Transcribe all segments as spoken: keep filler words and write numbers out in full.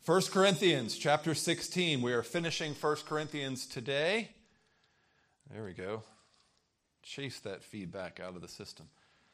First Corinthians chapter sixteen. We are finishing First Corinthians today. There we go. Chase that feedback out of the system.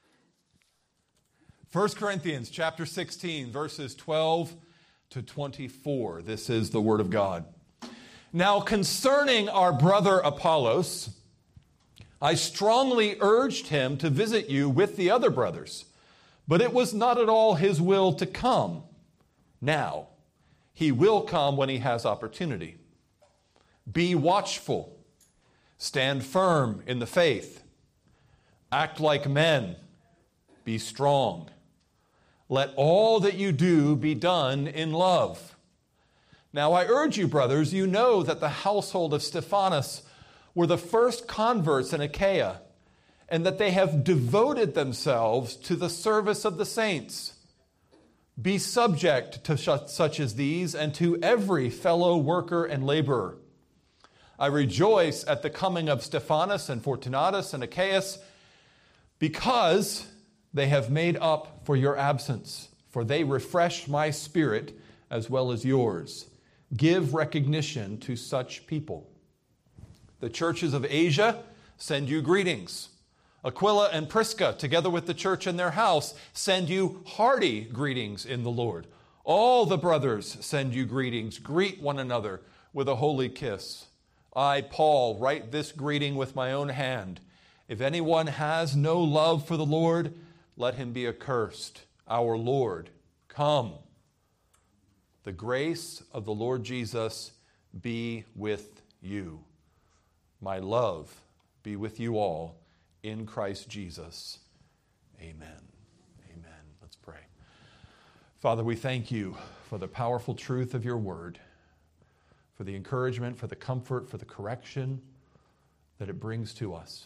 First Corinthians chapter sixteen, verses twelve to twenty-four. This is the word of God. Now concerning our brother Apollos, I strongly urged him to visit you with the other brothers, but it was not at all his will to come. Now, he will come when he has opportunity. Be watchful. Stand firm in the faith. Act like men. Be strong. Let all that you do be done in love. Now I urge you, brothers, you know that the household of Stephanas were the first converts in Achaia, and that they have devoted themselves to the service of the saints. Be subject to such as these and to every fellow worker and laborer. I rejoice at the coming of Stephanas and Fortunatus and Achaeus, because they have made up for your absence, for they refresh my spirit as well as yours. Give recognition to such people. The churches of Asia send you greetings. Aquila and Prisca, together with the church in their house, send you hearty greetings in the Lord. All the brothers send you greetings. Greet one another with a holy kiss. I, Paul, write this greeting with my own hand. If anyone has no love for the Lord, let him be accursed. Our Lord, come. The grace of the Lord Jesus be with you. My love be with you all in Christ Jesus. Amen. Amen. Let's pray. Father, we thank you for the powerful truth of your word, for the encouragement, for the comfort, for the correction that it brings to us.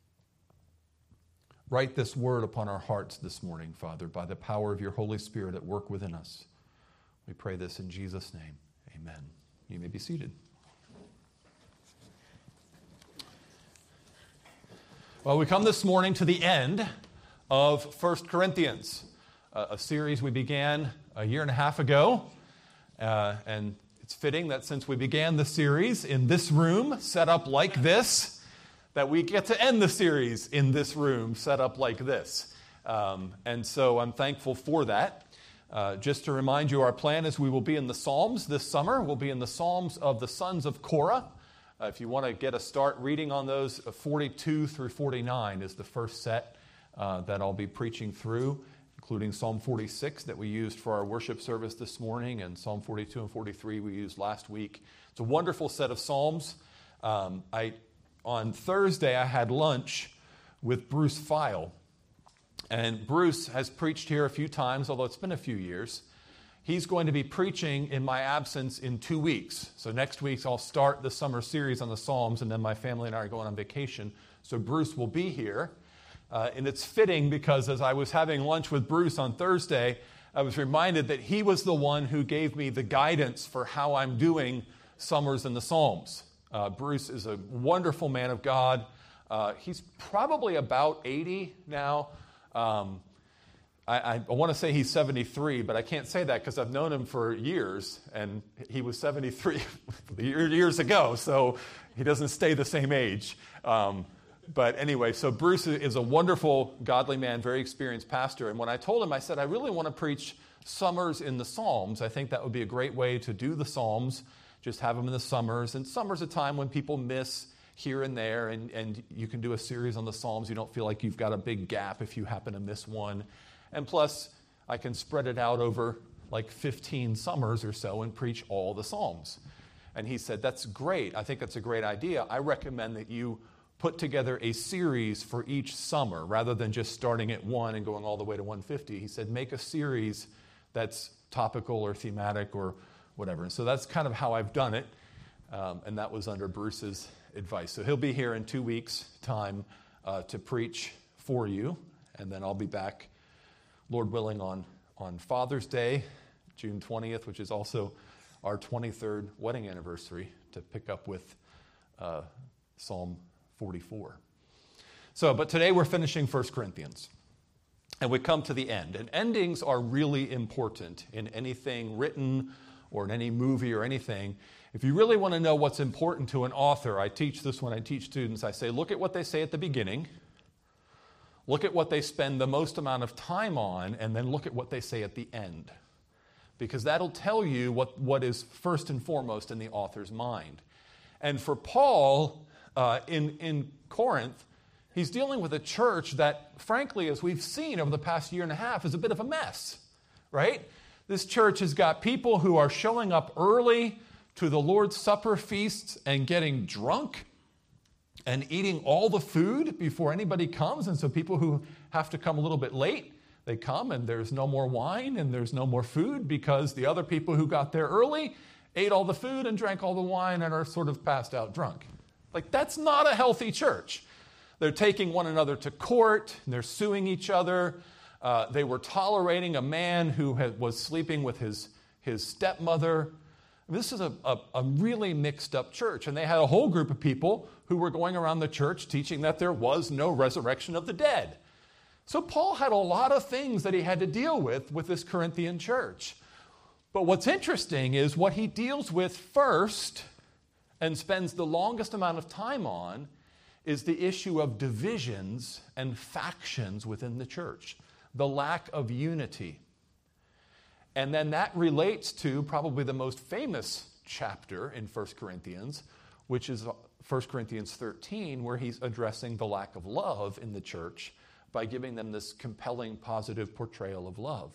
Write this word upon our hearts this morning, Father, by the power of your Holy Spirit at work within us. We pray this in Jesus' name. Amen. You may be seated. Well, we come this morning to the end of First Corinthians, a series we began a year and a half ago. Uh, and it's fitting that since we began the series in this room, set up like this, that we get to end the series in this room, set up like this. Um, and so I'm thankful for that. Uh, just to remind you, our plan is we will be in the Psalms this summer. We'll be in the Psalms of the sons of Korah. Uh, if you want to get a start reading on those, uh, forty-two through forty-nine is the first set uh, that I'll be preaching through, including Psalm forty-six that we used for our worship service this morning, and Psalm forty-two and forty-three we used last week. It's a wonderful set of Psalms. Um, I on Thursday, I had lunch with Bruce File, and Bruce has preached here a few times, although it's been a few years. He's going to be preaching in my absence in two weeks. So next week I'll start the summer series on the Psalms, and then my family and I are going on vacation. So Bruce will be here. Uh, and it's fitting because as I was having lunch with Bruce on Thursday, I was reminded that he was the one who gave me the guidance for how I'm doing Summers in the Psalms. Uh, Bruce is a wonderful man of God. Uh, he's probably about eighty now. Um, I, I want to say he's seventy-three, but I can't say that because I've known him for years, and he was seventy-three years ago, so he doesn't stay the same age. Um, but anyway, so Bruce is a wonderful, godly man, very experienced pastor, and when I told him, I said, I really want to preach Summers in the Psalms. I think that would be a great way to do the Psalms, just have them in the summers, and summer's a time when people miss here and there, and, and you can do a series on the Psalms. You don't feel like you've got a big gap if you happen to miss one. And plus, I can spread it out over like fifteen summers or so and preach all the Psalms. And he said, that's great. I think that's a great idea. I recommend that you put together a series for each summer rather than just starting at one and going all the way to one fifty. He said, make a series that's topical or thematic or whatever. And so that's kind of how I've done it. Um, and that was under Bruce's advice. So he'll be here in two weeks' time uh, to preach for you. And then I'll be back, Lord willing, on, on Father's Day, June twentieth, which is also our twenty-third wedding anniversary, to pick up with uh, Psalm forty-four. So, but today we're finishing First Corinthians. And we come to the end. And endings are really important in anything written or in any movie or anything, if you really want to know what's important to an author, I teach this when I teach students. I say, look at what they say at the beginning, look at what they spend the most amount of time on, and then look at what they say at the end. Because that'll tell you what, what is first and foremost in the author's mind. And for Paul, uh, in, in Corinth, he's dealing with a church that, frankly, as we've seen over the past year and a half, is a bit of a mess, right? This church has got people who are showing up early to the Lord's Supper feasts and getting drunk and eating all the food before anybody comes. And so people who have to come a little bit late, they come and there's no more wine and there's no more food because the other people who got there early ate all the food and drank all the wine and are sort of passed out drunk. Like, that's not a healthy church. They're taking one another to court, and they're suing each other. Uh, they were tolerating a man who had, was sleeping with his, his stepmother. This is a, a, a really mixed up church. And they had a whole group of people who were going around the church teaching that there was no resurrection of the dead. So Paul had a lot of things that he had to deal with with this Corinthian church. But what's interesting is what he deals with first and spends the longest amount of time on is the issue of divisions and factions within the church, the lack of unity. And then that relates to probably the most famous chapter in First Corinthians, which is First Corinthians thirteen, where he's addressing the lack of love in the church by giving them this compelling, positive portrayal of love.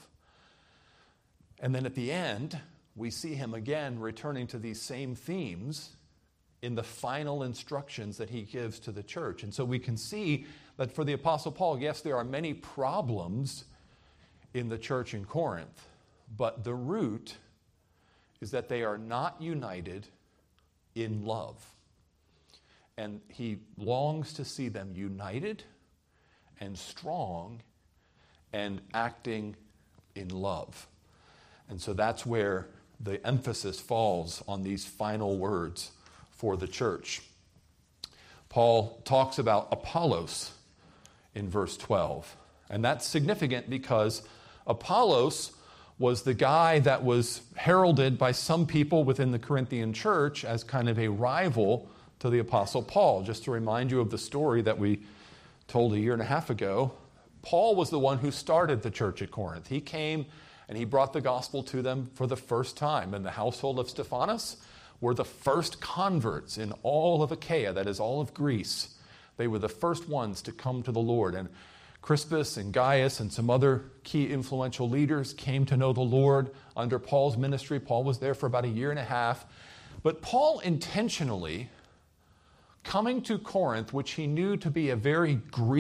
And then at the end, we see him again returning to these same themes in the final instructions that he gives to the church. And so we can see that for the Apostle Paul, yes, there are many problems in the church in Corinth, but the root is that they are not united in love. And he longs to see them united and strong and acting in love. And so that's where the emphasis falls on these final words for the church. Paul talks about Apollos in verse twelve. And that's significant because Apollos was the guy that was heralded by some people within the Corinthian church as kind of a rival to the Apostle Paul. Just to remind you of the story that we told a year and a half ago, Paul was the one who started the church at Corinth. He came and he brought the gospel to them for the first time. And the household of Stephanas were the first converts in all of Achaia, that is all of Greece. They were the first ones to come to the Lord. And Crispus and Gaius and some other key influential leaders came to know the Lord under Paul's ministry. Paul was there for about a year and a half. But Paul intentionally, coming to Corinth, which he knew to be a very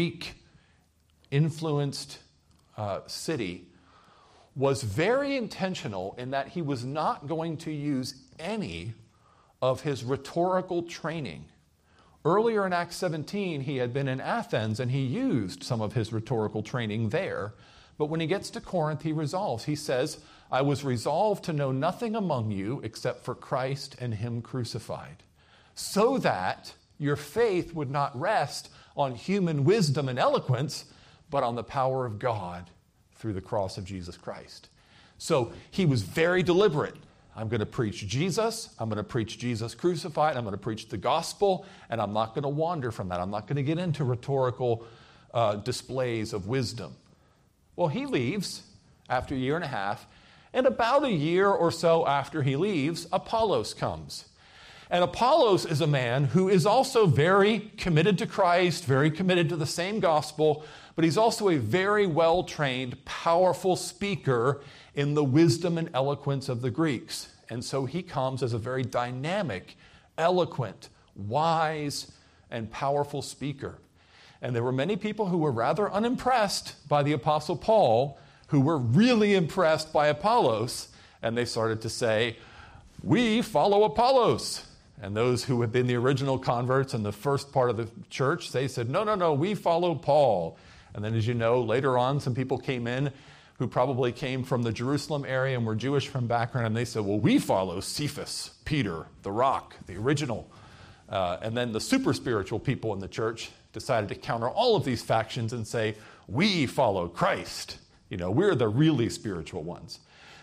Greek-influenced uh, city, was very intentional in that he was not going to use any of his rhetorical training. Earlier in Acts seventeen, he had been in Athens and he used some of his rhetorical training there. But when he gets to Corinth, he resolves. He says, I was resolved to know nothing among you except for Christ and him crucified, so that your faith would not rest on human wisdom and eloquence, but on the power of God through the cross of Jesus Christ. So he was very deliberate. I'm going to preach Jesus. I'm going to preach Jesus crucified. I'm going to preach the gospel, and I'm not going to wander from that. I'm not going to get into rhetorical uh, displays of wisdom. Well, he leaves after a year and a half, and about a year or so after he leaves, Apollos comes. And Apollos is a man who is also very committed to Christ, very committed to the same gospel, but he's also a very well-trained, powerful speaker in the wisdom and eloquence of the Greeks. And so he comes as a very dynamic, eloquent, wise, and powerful speaker. And there were many people who were rather unimpressed by the Apostle Paul, who were really impressed by Apollos, and they started to say, we follow Apollos. And those who had been the original converts in the first part of the church, they said, no, no, no, we follow Paul. And then, as you know, later on, some people came in who probably came from the Jerusalem area and were Jewish from background, and they said, well, we follow Cephas, Peter, the rock, the original. Uh, and then the super spiritual people in the church decided to counter all of these factions and say, we follow Christ. You know, we're the really spiritual ones.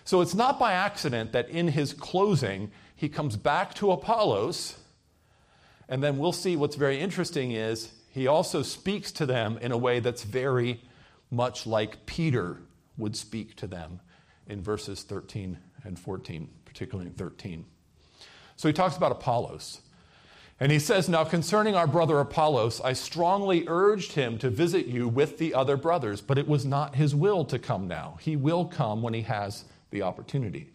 So it's not by accident that in his closing, he comes back to Apollos, and then we'll see what's very interesting is he also speaks to them in a way that's very much like Peter would speak to them in verses thirteen and fourteen, particularly in thirteen. So he talks about Apollos. And he says, now concerning our brother Apollos, I strongly urged him to visit you with the other brothers, but it was not his will to come now. He will come when he has the opportunity.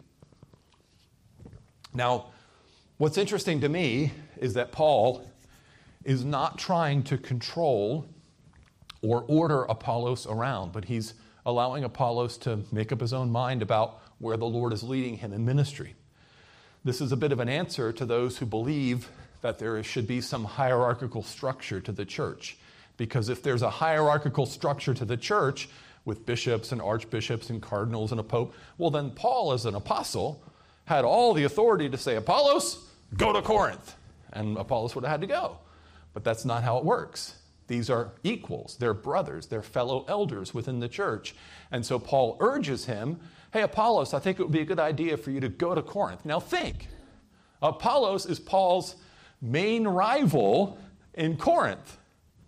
Now, what's interesting to me is that Paul is not trying to control or order Apollos around, but he's allowing Apollos to make up his own mind about where the Lord is leading him in ministry. This is a bit of an answer to those who believe that there should be some hierarchical structure to the church. Because if there's a hierarchical structure to the church with bishops and archbishops and cardinals and a pope, well then Paul as an apostle had all the authority to say, Apollos, go to Corinth. And Apollos would have had to go. But that's not how it works. These are equals. They're brothers. They're fellow elders within the church. And so Paul urges him, hey, Apollos, I think it would be a good idea for you to go to Corinth. Now think, Apollos is Paul's main rival in Corinth.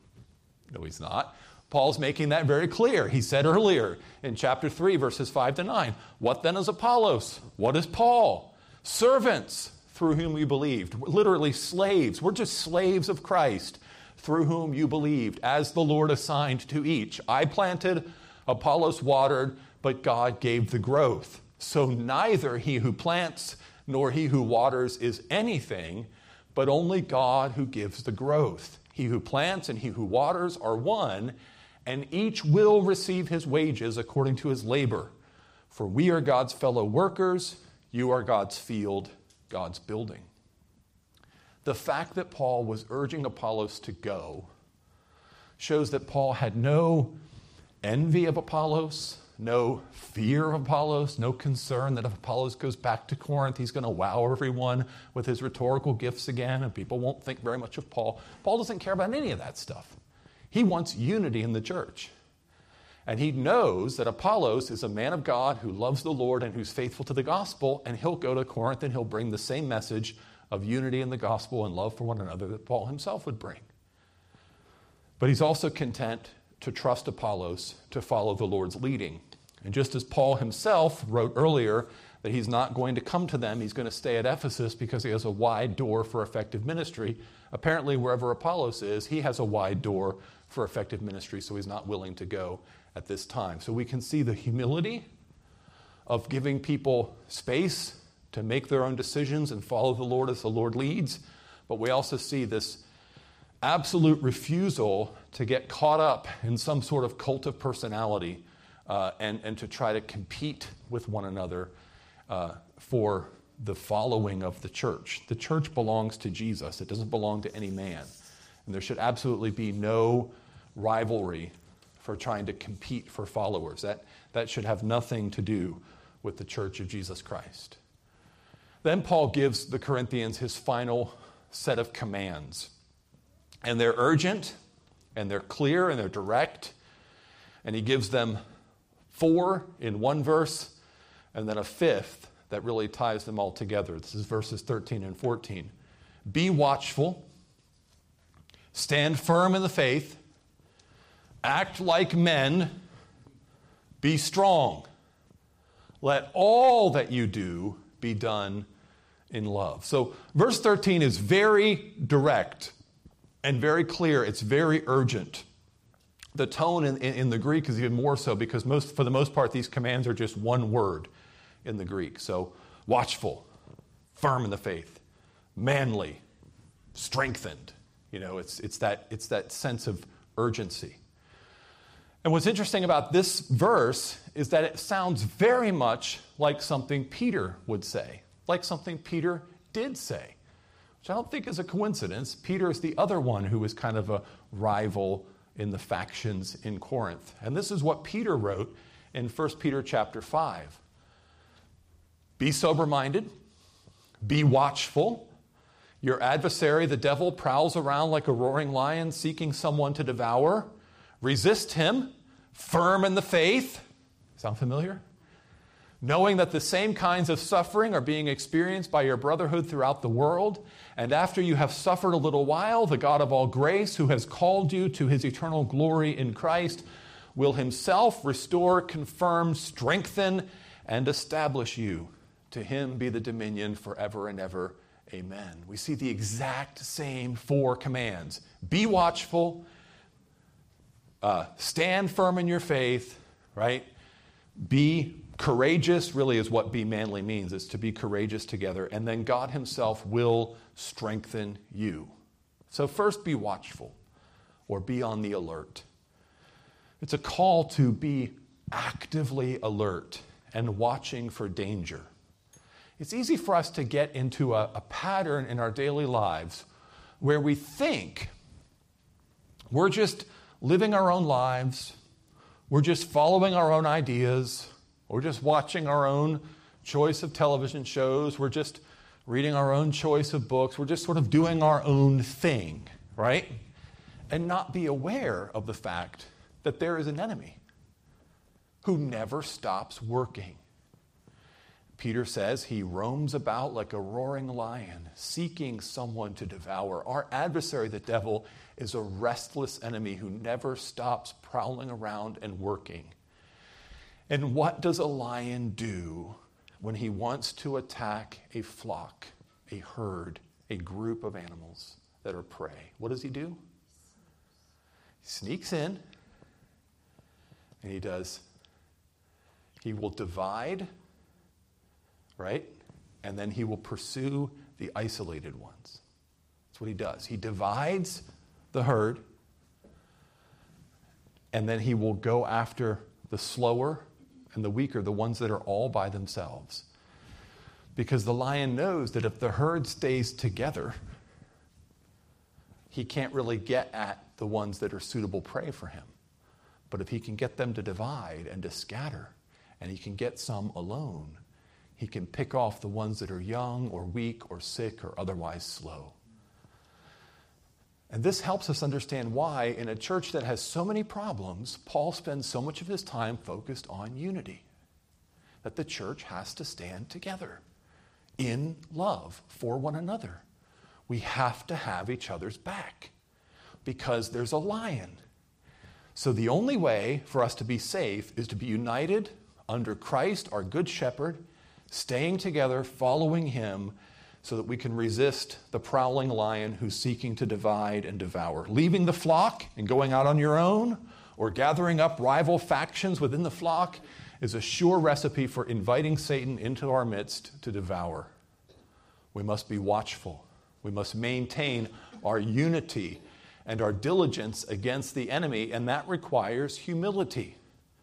No, he's not. Paul's making that very clear. He said earlier in chapter three, verses five to nine, what then is Apollos? What is Paul? Servants through whom you believed. Literally slaves. We're just slaves of Christ through whom you believed, as the Lord assigned to each. I planted, Apollos watered, but God gave the growth. So neither he who plants nor he who waters is anything, but only God who gives the growth. He who plants and he who waters are one, and each will receive his wages according to his labor. For we are God's fellow workers, you are God's field, God's building. The fact that Paul was urging Apollos to go shows that Paul had no envy of Apollos, no fear of Apollos, no concern that if Apollos goes back to Corinth, he's going to wow everyone with his rhetorical gifts again, and people won't think very much of Paul. Paul doesn't care about any of that stuff. He wants unity in the church. And he knows that Apollos is a man of God who loves the Lord and who's faithful to the gospel, and he'll go to Corinth and he'll bring the same message of unity in the gospel and love for one another that Paul himself would bring. But he's also content to trust Apollos to follow the Lord's leading. And just as Paul himself wrote earlier that he's not going to come to them, he's going to stay at Ephesus because he has a wide door for effective ministry. Apparently, wherever Apollos is, he has a wide door for effective ministry, so he's not willing to go at this time. So we can see the humility of giving people space to make their own decisions and follow the Lord as the Lord leads. But we also see this absolute refusal to get caught up in some sort of cult of personality uh, and, and to try to compete with one another uh, for the following of the church. The church belongs to Jesus. It doesn't belong to any man. And there should absolutely be no rivalry for trying to compete for followers. That, that should have nothing to do with the church of Jesus Christ. Then Paul gives the Corinthians his final set of commands. And they're urgent, and they're clear, and they're direct. And he gives them four in one verse, and then a fifth that really ties them all together. This is verses thirteen and fourteen. Be watchful, stand firm in the faith, act like men, be strong. Let all that you do be done in love. So verse thirteen is very direct and very clear. It's very urgent. The tone in, in, in the Greek is even more so because most, for the most part, these commands are just one word in the Greek. So watchful, firm in the faith, manly, strengthened. You know, it's, it's, that, it's that sense of urgency. And what's interesting about this verse is that it sounds very much like something Peter would say, like something Peter did say, which I don't think is a coincidence. Peter is the other one who was kind of a rival in the factions in Corinth. And this is what Peter wrote in First Peter chapter five. Be sober-minded, be watchful. Your adversary, the devil, prowls around like a roaring lion seeking someone to devour. Resist him, firm in the faith. Sound familiar? knowing that the same kinds of suffering are being experienced by your brotherhood throughout the world. And after you have suffered a little while, the God of all grace, who has called you to his eternal glory in Christ, will himself restore, confirm, strengthen, and establish you. To him be the dominion forever and ever. Amen. We see the exact same four commands. Be watchful, uh, stand firm in your faith, right? Be courageous, really is what be manly means. It's to be courageous together. And then God himself will strengthen you. So first, be watchful, or be on the alert. It's a call to be actively alert and watching for danger. It's easy for us to get into a, a pattern in our daily lives where we think we're just living our own lives, we're just following our own ideas, we're just watching our own choice of television shows, we're just reading our own choice of books, we're just sort of doing our own thing, right? And not be aware of the fact that there is an enemy who never stops working. Peter says he roams about like a roaring lion, seeking someone to devour. Our adversary, the devil, is a restless enemy who never stops prowling around and working. And what does a lion do when he wants to attack a flock, a herd, a group of animals that are prey? What does he do? He sneaks in, and he does. He will divide, right? And then he will pursue the isolated ones. That's what he does. He divides the herd, and then he will go after the slower and the weaker, the ones that are all by themselves. Because the lion knows that if the herd stays together, he can't really get at the ones that are suitable prey for him. But if he can get them to divide and to scatter, and he can get some alone, he can pick off the ones that are young or weak or sick or otherwise slow. And this helps us understand why, in a church that has so many problems, Paul spends so much of his time focused on unity. That the church has to stand together in love for one another. We have to have each other's back because there's a lion. So the only way for us to be safe is to be united under Christ, our good shepherd, staying together, following him, so that we can resist the prowling lion who's seeking to divide and devour. Leaving the flock and going out on your own, or gathering up rival factions within the flock, is a sure recipe for inviting Satan into our midst to devour. We must be watchful. We must maintain our unity and our diligence against the enemy, and that requires humility.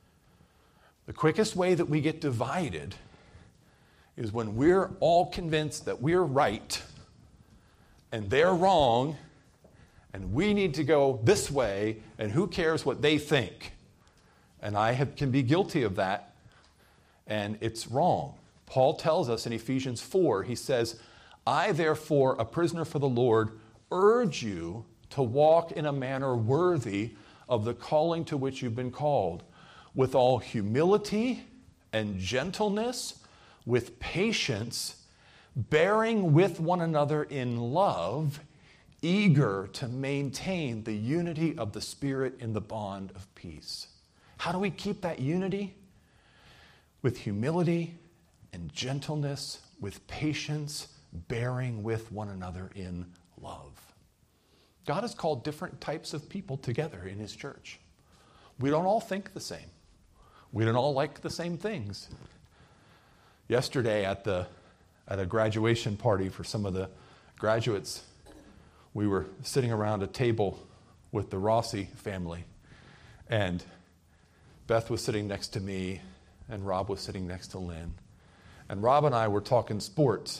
The quickest way that we get divided is when we're all convinced that we're right and they're wrong and we need to go this way and who cares what they think. And I have, can be guilty of that, and it's wrong. Paul tells us in Ephesians four, he says, I therefore, a prisoner for the Lord, urge you to walk in a manner worthy of the calling to which you've been called, with all humility and gentleness, with patience, bearing with one another in love, eager to maintain the unity of the Spirit in the bond of peace. How do we keep that unity? With humility and gentleness, with patience, bearing with one another in love. God has called different types of people together in his church. We don't all think the same. We don't all like the same things. Yesterday at the at a graduation party for some of the graduates, we were sitting around a table with the Rossi family, and Beth was sitting next to me, and Rob was sitting next to Lynn. And Rob and I were talking sports,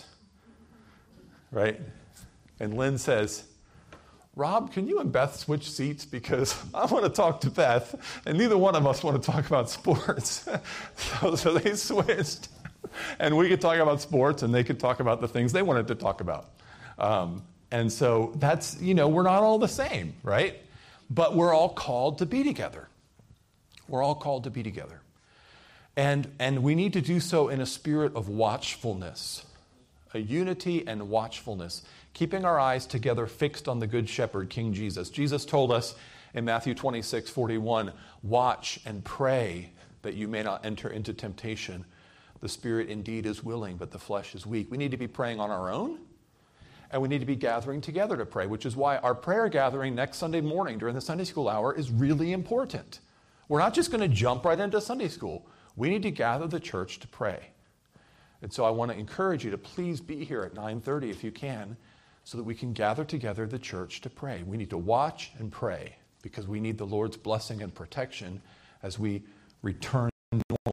right? And Lynn says, Rob, can you and Beth switch seats? Because I want to talk to Beth, and neither one of us want to talk about sports. so, so they switched. And we could talk about sports, and they could talk about the things they wanted to talk about. Um, and so that's, you know, we're not all the same, right? But we're all called to be together. We're all called to be together. And, and we need to do so in a spirit of watchfulness, a unity and watchfulness, keeping our eyes together fixed on the Good Shepherd, King Jesus. Jesus told us in Matthew twenty-six forty-one, watch and pray that you may not enter into temptation. The spirit indeed is willing, but the flesh is weak. We need to be praying on our own, and we need to be gathering together to pray, which is why our prayer gathering next Sunday morning during the Sunday school hour is really important. We're not just going to jump right into Sunday school. We need to gather the church to pray. And so I want to encourage you to please be here at nine thirty if you can, so that we can gather together the church to pray. We need to watch and pray because we need the Lord's blessing and protection as we return to normal.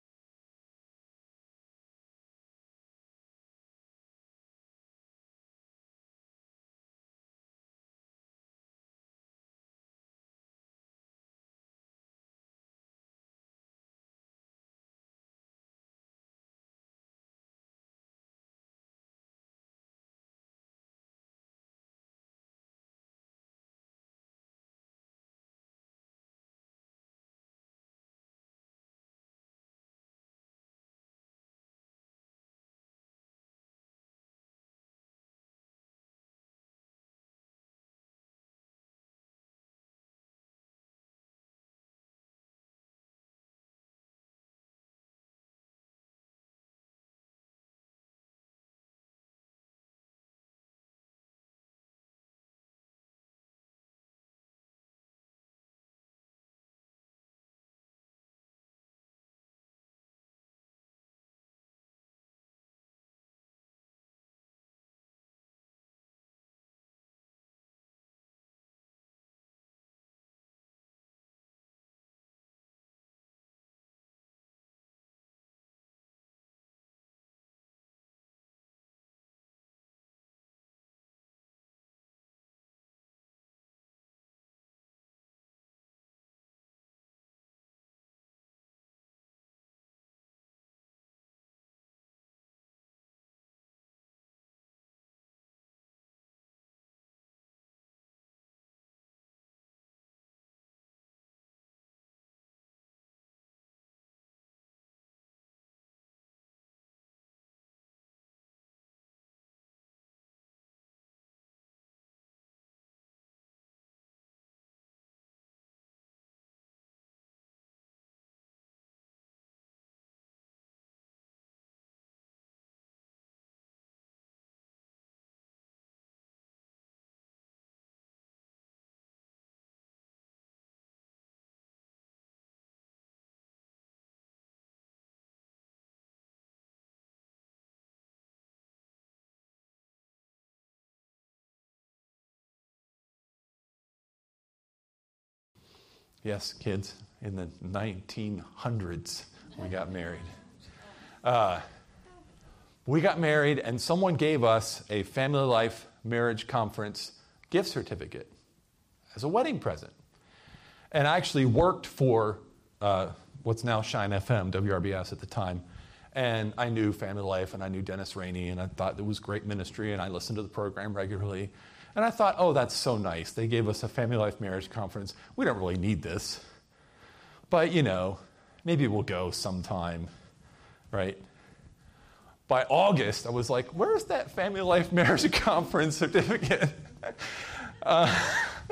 Yes, kids, in the nineteen hundreds, we got married. Uh, we got married, and someone gave us a Family Life Marriage Conference gift certificate as a wedding present. And I actually worked for uh, what's now Shine F M, W R B S at the time. And I knew Family Life, and I knew Dennis Rainey, and I thought it was great ministry, and I listened to the program regularly. And I thought, oh, that's so nice. They gave us a Family Life Marriage Conference. We don't really need this. But, you know, maybe we'll go sometime, right? By August, I was like, where's that Family Life Marriage Conference certificate? uh,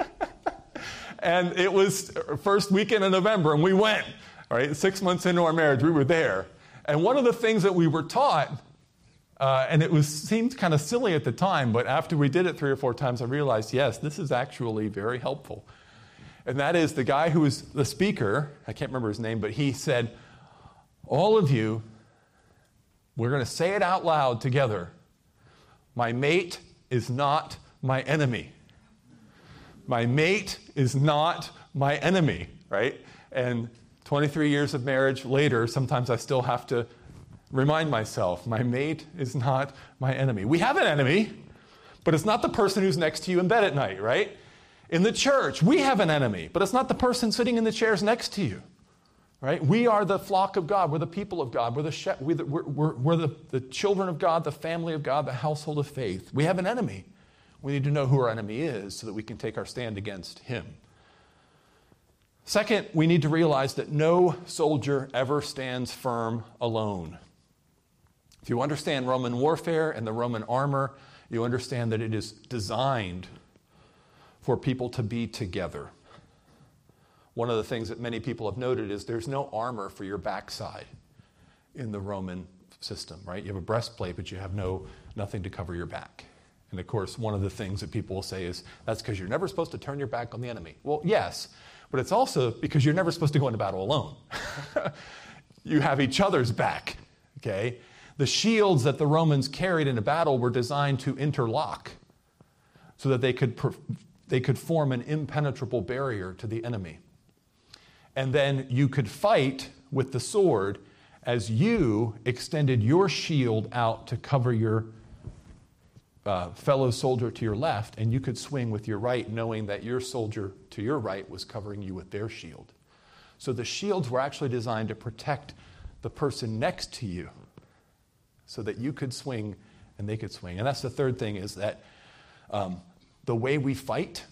and it was first weekend of November, and we went, all right? Six months into our marriage, we were there. And one of the things that we were taught, Uh, and it was seemed kind of silly at the time, but after we did it three or four times, I realized, yes, this is actually very helpful. And that is the guy who was the speaker, I can't remember his name, but he said, all of you, we're going to say it out loud together. My mate is not my enemy. My mate is not my enemy, right? And twenty-three years of marriage later, sometimes I still have to remind myself, my mate is not my enemy. We have an enemy, but it's not the person who's next to you in bed at night, right? In the church, we have an enemy, but it's not the person sitting in the chairs next to you, right? We are the flock of God. We're the people of God. We're the she- we're, the, we're, we're, we're the, the children of God, the family of God, the household of faith. We have an enemy. We need to know who our enemy is so that we can take our stand against him. Second, we need to realize that no soldier ever stands firm alone. If you understand Roman warfare and the Roman armor, you understand that it is designed for people to be together. One of the things that many people have noted is there's no armor for your backside in the Roman system, right? You have a breastplate, but you have no nothing to cover your back. And of course, one of the things that people will say is, that's because you're never supposed to turn your back on the enemy. Well, yes, but it's also because you're never supposed to go into battle alone. You have each other's back, okay? The shields that the Romans carried in a battle were designed to interlock so that they could, they could form an impenetrable barrier to the enemy. And then you could fight with the sword as you extended your shield out to cover your uh, fellow soldier to your left, and you could swing with your right, knowing that your soldier to your right was covering you with their shield. So the shields were actually designed to protect the person next to you so that you could swing and they could swing. And that's the third thing, is that um, the way we fight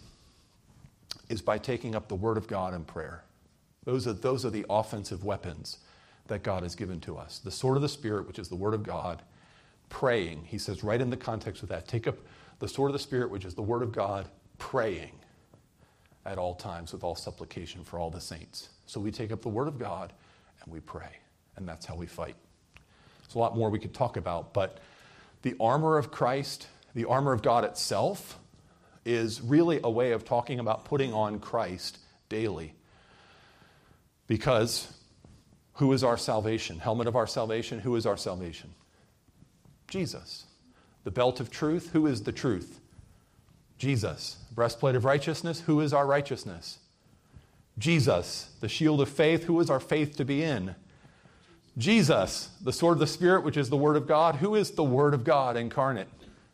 is by taking up the Word of God in prayer. Those are, those are the offensive weapons that God has given to us. The sword of the Spirit, which is the Word of God, praying. He says right in the context of that, take up the sword of the Spirit, which is the Word of God, praying at all times with all supplication for all the saints. So we take up the Word of God and we pray, and that's how we fight. There's a lot more we could talk about, but the armor of Christ, the armor of God itself, is really a way of talking about putting on Christ daily. Because who is our salvation? Helmet of our salvation, who is our salvation? Jesus. The belt of truth, who is the truth? Jesus. Breastplate of righteousness, who is our righteousness? Jesus. The shield of faith, who is our faith to be in? Jesus. The sword of the Spirit, which is the Word of God, who is the Word of God incarnate?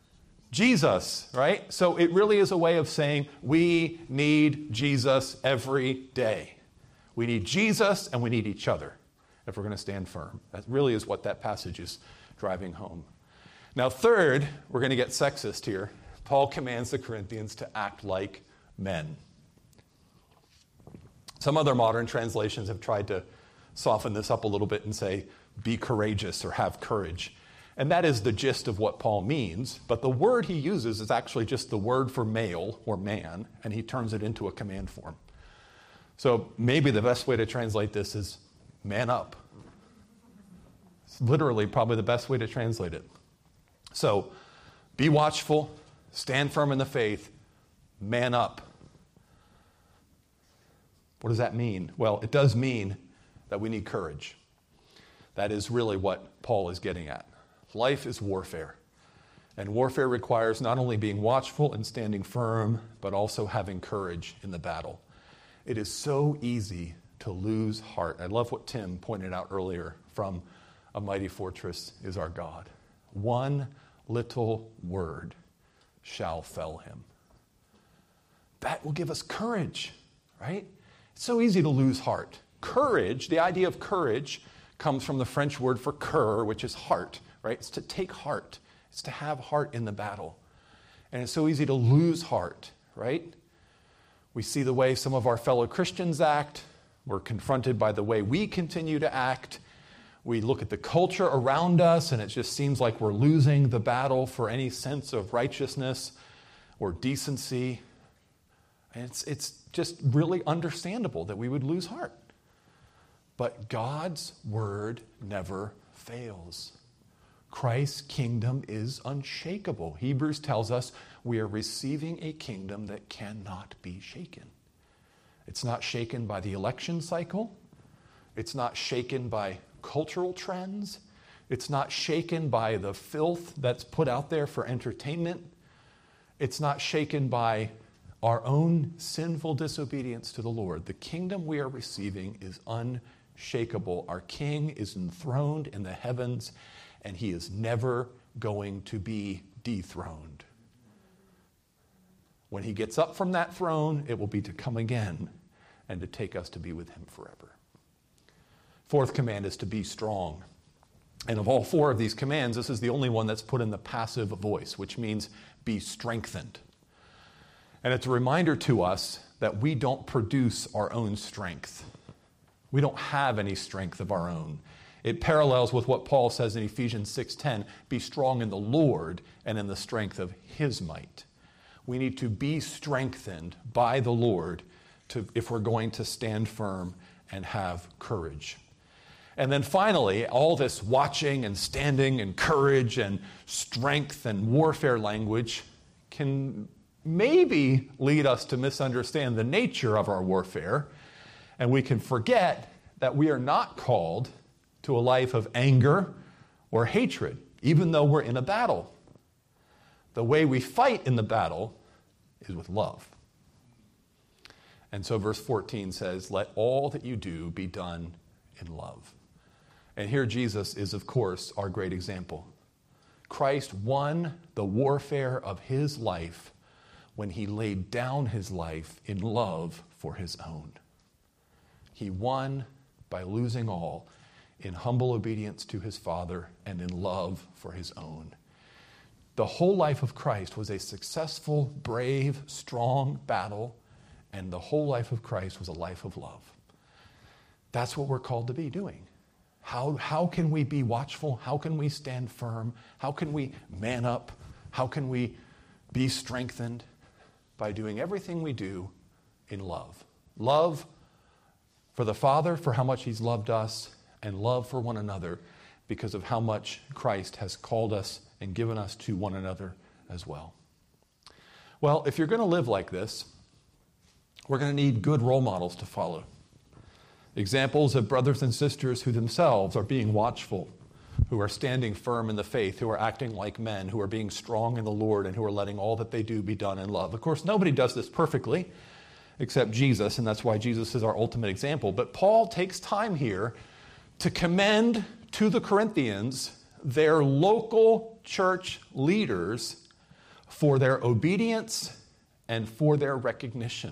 Jesus, right? So it really is a way of saying we need Jesus every day. We need Jesus and we need each other if we're going to stand firm. That really is what that passage is driving home. Now, third, we're going to get sexist here. Paul commands the Corinthians to act like men. Some other modern translations have tried to soften this up a little bit and say, be courageous or have courage. And that is the gist of what Paul means, but the word he uses is actually just the word for male or man, and he turns it into a command form. So maybe the best way to translate this is man up. It's literally probably the best way to translate it. So be watchful, stand firm in the faith, man up. What does that mean? Well, it does mean that we need courage. That is really what Paul is getting at. Life is warfare. And warfare requires not only being watchful and standing firm, but also having courage in the battle. It is so easy to lose heart. I love what Tim pointed out earlier from A Mighty Fortress is Our God. One little word shall fell him. That will give us courage, right? It's so easy to lose heart. Courage, the idea of courage, comes from the French word for cœur, which is heart, right? It's to take heart. It's to have heart in the battle. And it's so easy to lose heart, right? We see the way some of our fellow Christians act. We're confronted by the way we continue to act. We look at the culture around us, and it just seems like we're losing the battle for any sense of righteousness or decency. And it's, it's just really understandable that we would lose heart. But God's word never fails. Christ's kingdom is unshakable. Hebrews tells us we are receiving a kingdom that cannot be shaken. It's not shaken by the election cycle. It's not shaken by cultural trends. It's not shaken by the filth that's put out there for entertainment. It's not shaken by our own sinful disobedience to the Lord. The kingdom we are receiving is unshakable. Our King is enthroned in the heavens, and he is never going to be dethroned. When he gets up from that throne, it will be to come again and to take us to be with him forever. Fourth command is to be strong. And of all four of these commands, this is the only one that's put in the passive voice, which means be strengthened. And it's a reminder to us that we don't produce our own strength. We don't have any strength of our own. It parallels with what Paul says in Ephesians six ten, be strong in the Lord and in the strength of his might. We need to be strengthened by the Lord to, if we're going to stand firm and have courage. And then finally, all this watching and standing and courage and strength and warfare language can maybe lead us to misunderstand the nature of our warfare, and we can forget that we are not called to a life of anger or hatred, even though we're in a battle. The way we fight in the battle is with love. And so verse fourteen says, let all that you do be done in love. And here Jesus is, of course, our great example. Christ won the warfare of his life when he laid down his life in love for his own. He won by losing all in humble obedience to his Father and in love for his own. The whole life of Christ was a successful, brave, strong battle, and the whole life of Christ was a life of love. That's what we're called to be doing. How, how can we be watchful? How can we stand firm? How can we man up? How can we be strengthened? By doing everything we do in love. Love for the Father, for how much he's loved us, and love for one another because of how much Christ has called us and given us to one another as well. Well, if you're going to live like this, we're going to need good role models to follow. Examples of brothers and sisters who themselves are being watchful, who are standing firm in the faith, who are acting like men, who are being strong in the Lord, and who are letting all that they do be done in love. Of course, nobody does this perfectly except Jesus, and that's why Jesus is our ultimate example. But Paul takes time here to commend to the Corinthians their local church leaders for their obedience and for their recognition.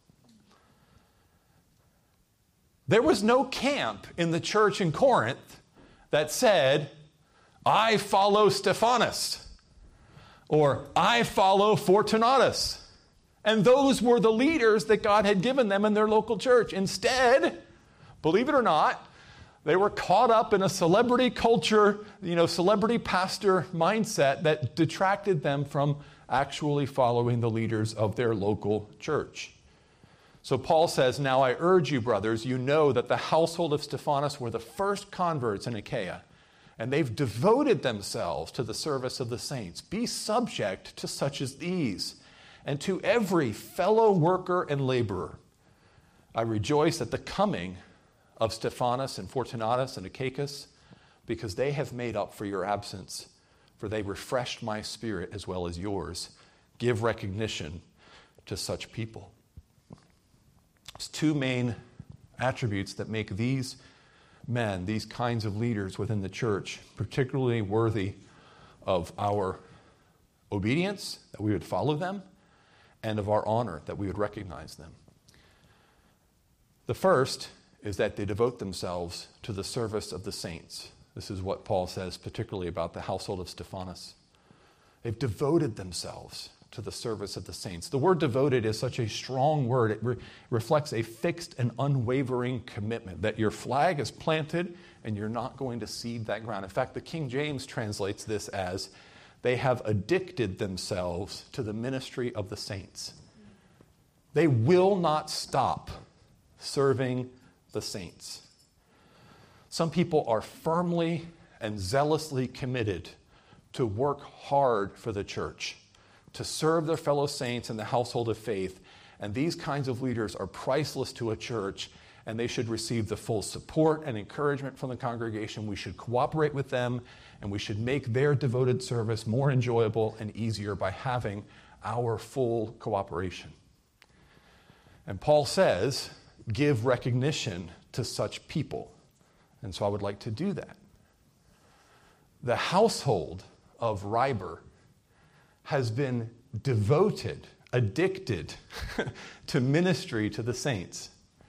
There was no camp in the church in Corinth that said, I follow Stephanas, or I follow Fortunatus. And those were the leaders that God had given them in their local church. Instead, believe it or not, they were caught up in a celebrity culture, you know, celebrity pastor mindset that detracted them from actually following the leaders of their local church. So Paul says, now I urge you, brothers, you know that the household of Stephanas were the first converts in Achaia, and they've devoted themselves to the service of the saints. Be subject to such as these, and to every fellow worker and laborer. I rejoice at the coming of Stephanas and Fortunatus and Achaicus, because they have made up for your absence, for they refreshed my spirit as well as yours. Give recognition to such people. There's two main attributes that make these men, these kinds of leaders within the church, particularly worthy of our obedience, that we would follow them, and of our honor, that we would recognize them. The first is that they devote themselves to the service of the saints. This is what Paul says particularly about the household of Stephanas. They've devoted themselves to the service of the saints. The word devoted is such a strong word. It re- reflects a fixed and unwavering commitment that your flag is planted and you're not going to cede that ground. In fact, the King James translates this as, they have addicted themselves to the ministry of the saints. They will not stop serving the saints. Some people are firmly and zealously committed to work hard for the church, to serve their fellow saints in the household of faith. And these kinds of leaders are priceless to a church, and they should receive the full support and encouragement from the congregation. We should cooperate with them, and we should make their devoted service more enjoyable and easier by having our full cooperation. And Paul says, give recognition to such people. And so I would like to do that. The household of Reiber has been devoted, addicted to ministry to the saints.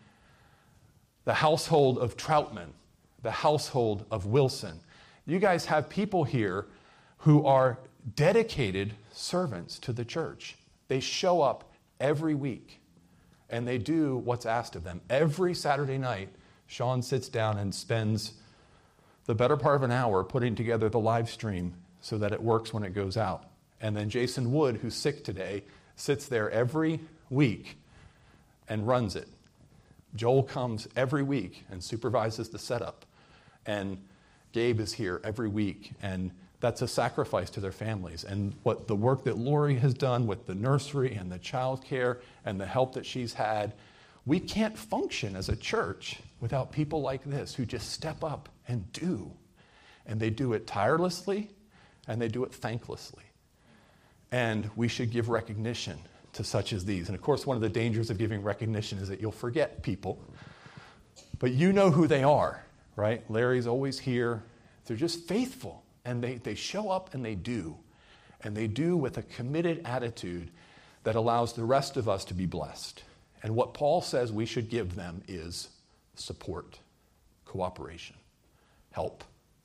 The household of Troutman, the household of Wilson. You guys have people here who are dedicated servants to the church. They show up every week. And they do what's asked of them. Every Saturday night, Sean sits down and spends the better part of an hour putting together the live stream so that it works when it goes out. And then Jason Wood, who's sick today, sits there every week and runs it. Joel comes every week and supervises the setup. And Gabe is here every week. And that's a sacrifice to their families. And what the work that Lori has done with the nursery and the child care and the help that she's had, we can't function as a church without people like this who just step up and do. And they do it tirelessly, and they do it thanklessly. And we should give recognition to such as these. And of course, one of the dangers of giving recognition is that you'll forget people. But you know who they are, right? Larry's always here. They're just faithful. And they, they show up and they do. And they do with a committed attitude that allows the rest of us to be blessed. And what Paul says we should give them is support, cooperation, help.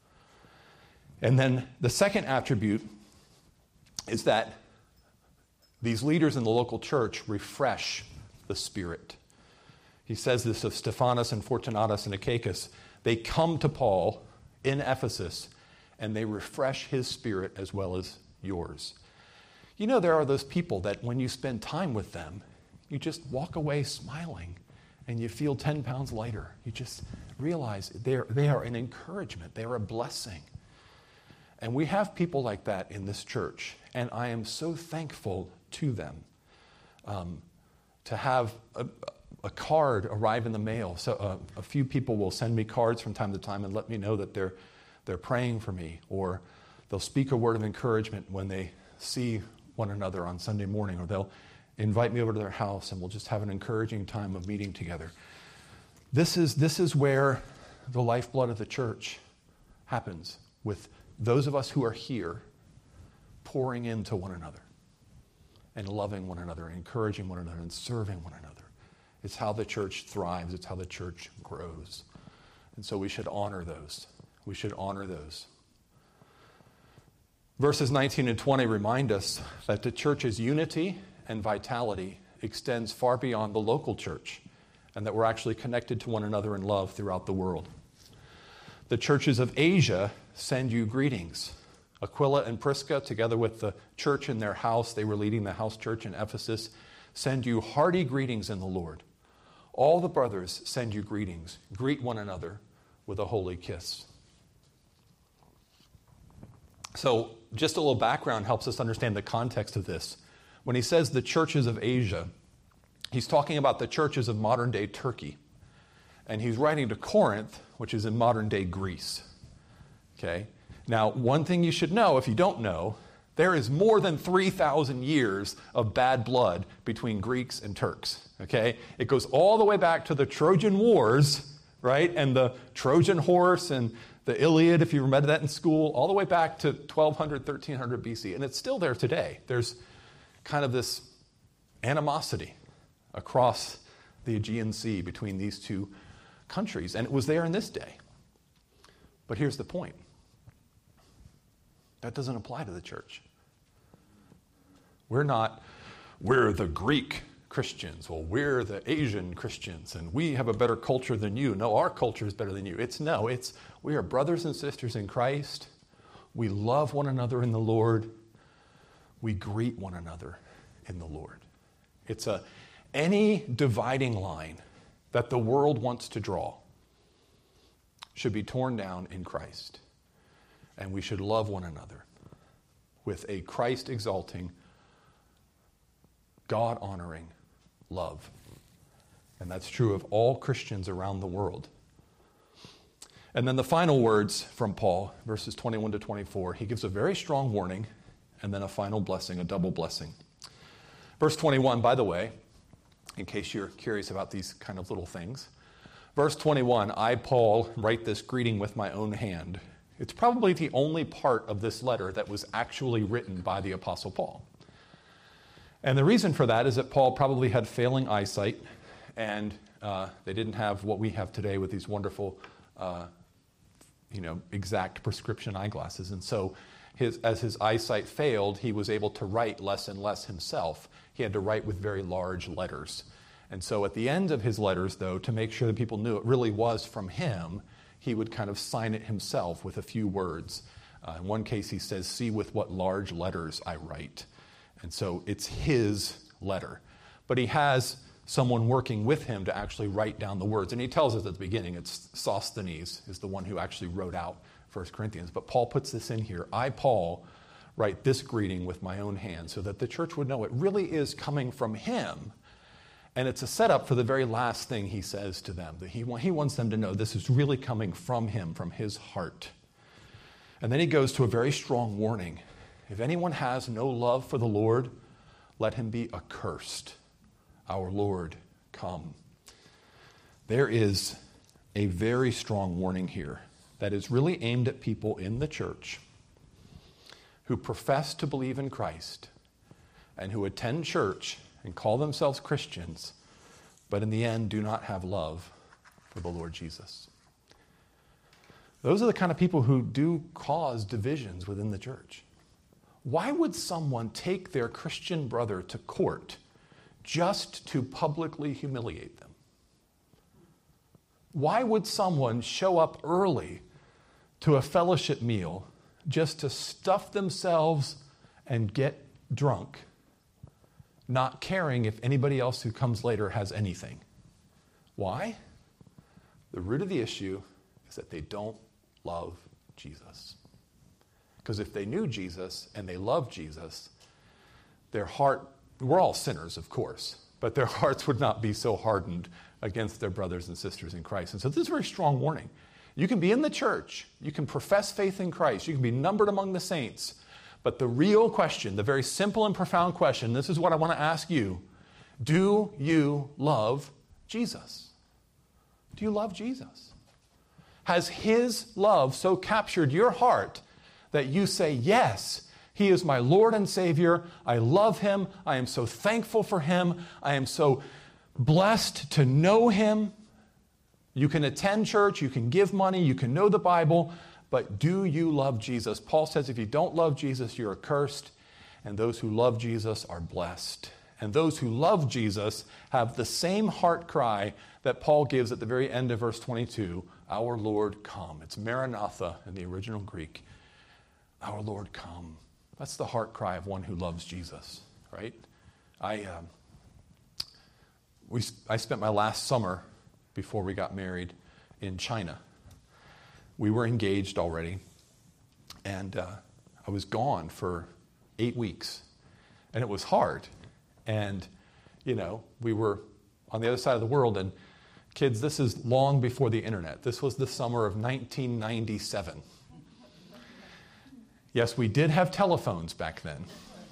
And then the second attribute is that these leaders in the local church refresh the spirit. He says this of Stephanas and Fortunatus and Achaicus. They come to Paul in Ephesus and they refresh his spirit as well as yours. You know, there are those people that when you spend time with them, you just walk away smiling and you feel ten pounds lighter. You just realize they're, they are an encouragement. They are a blessing. And we have people like that in this church. And I am so thankful to them. Um, to have a, a card arrive in the mail. So uh, a few people will send me cards from time to time and let me know that they're they're praying for me, or they'll speak a word of encouragement when they see one another on Sunday morning, or they'll invite me over to their house and we'll just have an encouraging time of meeting together. This is this is where the lifeblood of the church happens, with those of us who are here pouring into one another and loving one another and encouraging one another and serving one another. It's how the church thrives. It's how the church grows. And so we should honor those. We should honor those. Verses nineteen and twenty remind us that the church's unity and vitality extends far beyond the local church, and that we're actually connected to one another in love throughout the world. The churches of Asia send you greetings. Aquila and Prisca, together with the church in their house, they were leading the house church in Ephesus, send you hearty greetings in the Lord. All the brothers send you greetings. Greet one another with a holy kiss. So just a little background helps us understand the context of this. When he says the churches of Asia, he's talking about the churches of modern-day Turkey. And he's writing to Corinth, which is in modern-day Greece. Okay? Now, one thing you should know, if you don't know, there is more than three thousand years of bad blood between Greeks and Turks. Okay? It goes all the way back to the Trojan Wars, right? And the Trojan horse and the Iliad, if you read that in school, all the way back to twelve hundred, thirteen hundred B C. And it's still there today. There's kind of this animosity across the Aegean Sea between these two countries. And it was there in this day. But here's the point. That doesn't apply to the church. We're not, we're the Greek Christians. Well, we're the Asian Christians, and we have a better culture than you. No, our culture is better than you. It's no, it's we are brothers and sisters in Christ. We love one another in the Lord. We greet one another in the Lord. It's a any dividing line that the world wants to draw should be torn down in Christ. And we should love one another with a Christ-exalting, God-honoring love. And that's true of all Christians around the world. And then the final words from Paul, verses twenty-one to twenty-four, he gives a very strong warning and then a final blessing, a double blessing. Verse twenty-one, by the way, in case you're curious about these kind of little things. Verse twenty-one, I, Paul, write this greeting with my own hand. It's probably the only part of this letter that was actually written by the Apostle Paul. And the reason for that is that Paul probably had failing eyesight, and uh, they didn't have what we have today with these wonderful, uh, you know, exact prescription eyeglasses. And so his, as his eyesight failed, he was able to write less and less himself. He he had to write with very large letters. And so at the end of his letters, though, to make sure that people knew it really was from him, he would kind of sign it himself with a few words. Uh, in one case, he says, "See with what large letters I write." And so it's his letter. But he has someone working with him to actually write down the words. And he tells us at the beginning, it's Sosthenes is the one who actually wrote out First Corinthians. But Paul puts this in here. "I, Paul, write this greeting with my own hand," so that the church would know it really is coming from him. And it's a setup for the very last thing he says to them. That he, he wants them to know this is really coming from him, from his heart. And then he goes to a very strong warning. "If anyone has no love for the Lord, let him be accursed. Our Lord, come." There is a very strong warning here that is really aimed at people in the church who profess to believe in Christ and who attend church and call themselves Christians, but in the end do not have love for the Lord Jesus. Those are the kind of people who do cause divisions within the church. Why would someone take their Christian brother to court just to publicly humiliate them? Why would someone show up early to a fellowship meal just to stuff themselves and get drunk, not caring if anybody else who comes later has anything? Why? The root of the issue is that they don't love Jesus. Because if they knew Jesus and they loved Jesus, their heart, we're all sinners, of course, but their hearts would not be so hardened against their brothers and sisters in Christ. And so this is a very strong warning. You can be in the church, you can profess faith in Christ, you can be numbered among the saints, but the real question, the very simple and profound question, this is what I want to ask you: do you love Jesus? Do you love Jesus? Has his love so captured your heart that you say, "Yes, he is my Lord and Savior. I love him. I am so thankful for him. I am so blessed to know him"? You can attend church, you can give money, you can know the Bible, but do you love Jesus? Paul says if you don't love Jesus, you're accursed, and those who love Jesus are blessed. And those who love Jesus have the same heart cry that Paul gives at the very end of verse twenty-two, "Our Lord, come." It's Maranatha in the original Greek. Our Lord, come. That's the heart cry of one who loves Jesus, right? I um, we I spent my last summer before we got married in China. We were engaged already, and uh, I was gone for eight weeks, and it was hard. And, you know, we were on the other side of the world, and kids, this is long before the internet. This was the summer of nineteen ninety-seven. Yes, we did have telephones back then.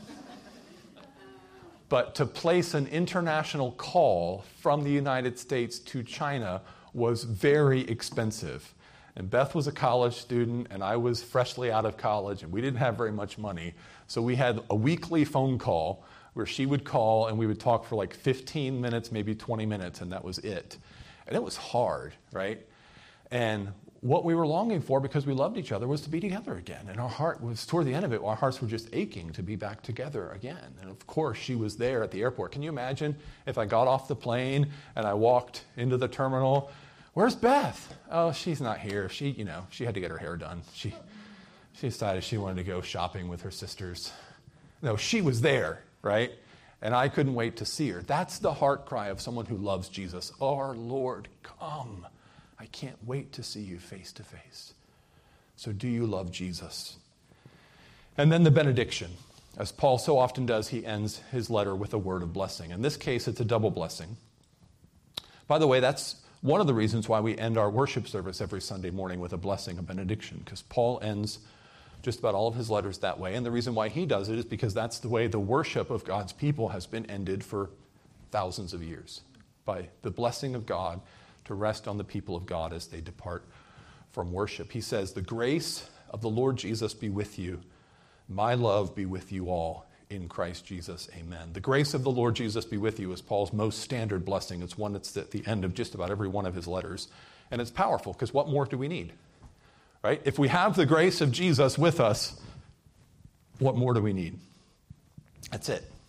But to place an international call from the United States to China was very expensive. And Beth was a college student, and I was freshly out of college, and we didn't have very much money. So we had a weekly phone call where she would call, and we would talk for like fifteen minutes, maybe twenty minutes, and that was it. And it was hard, right? And what we were longing for, because we loved each other, was to be together again. And our heart was, toward the end of it, our hearts were just aching to be back together again. And of course, she was there at the airport. Can you imagine if I got off the plane and I walked into the terminal? "Where's Beth?" "Oh, she's not here. She, you know, she had to get her hair done. She, she decided she wanted to go shopping with her sisters." No, she was there, right? And I couldn't wait to see her. That's the heart cry of someone who loves Jesus. "Our Lord, come. I can't wait to see you face to face." So do you love Jesus? And then the benediction. As Paul so often does, he ends his letter with a word of blessing. In this case, it's a double blessing. By the way, that's one of the reasons why we end our worship service every Sunday morning with a blessing, a benediction, because Paul ends just about all of his letters that way. And the reason why he does it is because that's the way the worship of God's people has been ended for thousands of years, by the blessing of God to rest on the people of God as they depart from worship. He says, "The grace of the Lord Jesus be with you. My love be with you all in Christ Jesus. Amen." The grace of the Lord Jesus be with you is Paul's most standard blessing. It's one that's at the end of just about every one of his letters. And it's powerful, because what more do we need? Right? If we have the grace of Jesus with us, what more do we need? That's it.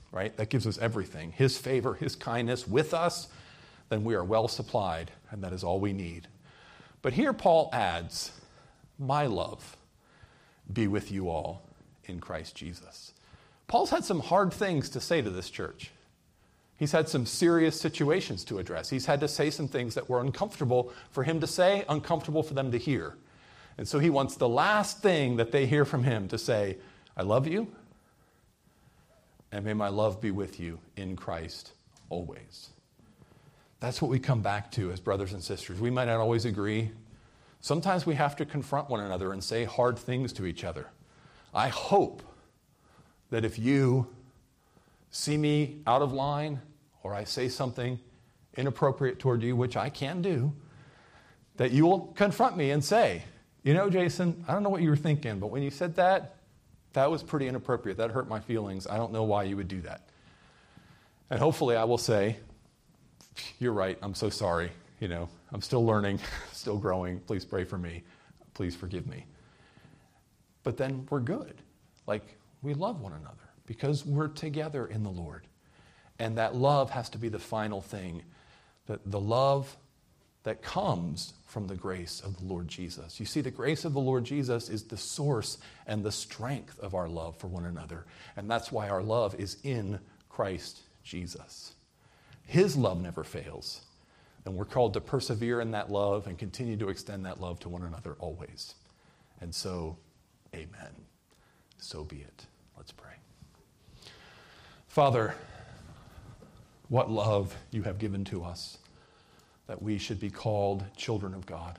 right? That gives us everything. His favor, his kindness with us, then we are well supplied, and that is all we need. But here Paul adds, my love be with you all in Christ Jesus. Paul's had some hard things to say to this church. He's had some serious situations to address. He's had to say some things that were uncomfortable for him to say, uncomfortable for them to hear. And so he wants the last thing that they hear from him to say, I love you, and may my love be with you in Christ always. That's what we come back to as brothers and sisters. We might not always agree. Sometimes we have to confront one another and say hard things to each other. I hope that if you see me out of line or I say something inappropriate toward you, which I can do, that you will confront me and say, you know, Jason, I don't know what you were thinking, but when you said that, that was pretty inappropriate. That hurt my feelings. I don't know why you would do that. And hopefully I will say, you're right, I'm so sorry. You know, I'm still learning, still growing. Please pray for me. Please forgive me. But then we're good. Like, we love one another because we're together in the Lord. And that love has to be the final thing. The, the love that comes from the grace of the Lord Jesus. You see, the grace of the Lord Jesus is the source and the strength of our love for one another. And that's why our love is in Christ Jesus. His love never fails. And we're called to persevere in that love and continue to extend that love to one another always. And so, amen. So be it. Let's pray. Father, what love you have given to us that we should be called children of God.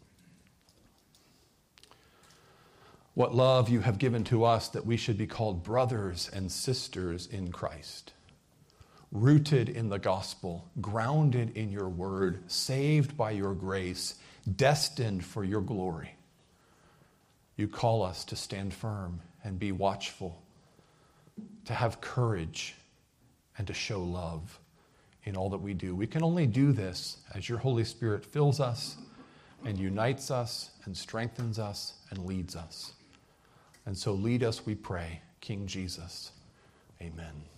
What love you have given to us that we should be called brothers and sisters in Christ. Rooted in the gospel, grounded in your word, saved by your grace, destined for your glory. You call us to stand firm and be watchful, to have courage and to show love in all that we do. We can only do this as your Holy Spirit fills us and unites us and strengthens us and leads us. And so lead us, we pray, King Jesus. Amen.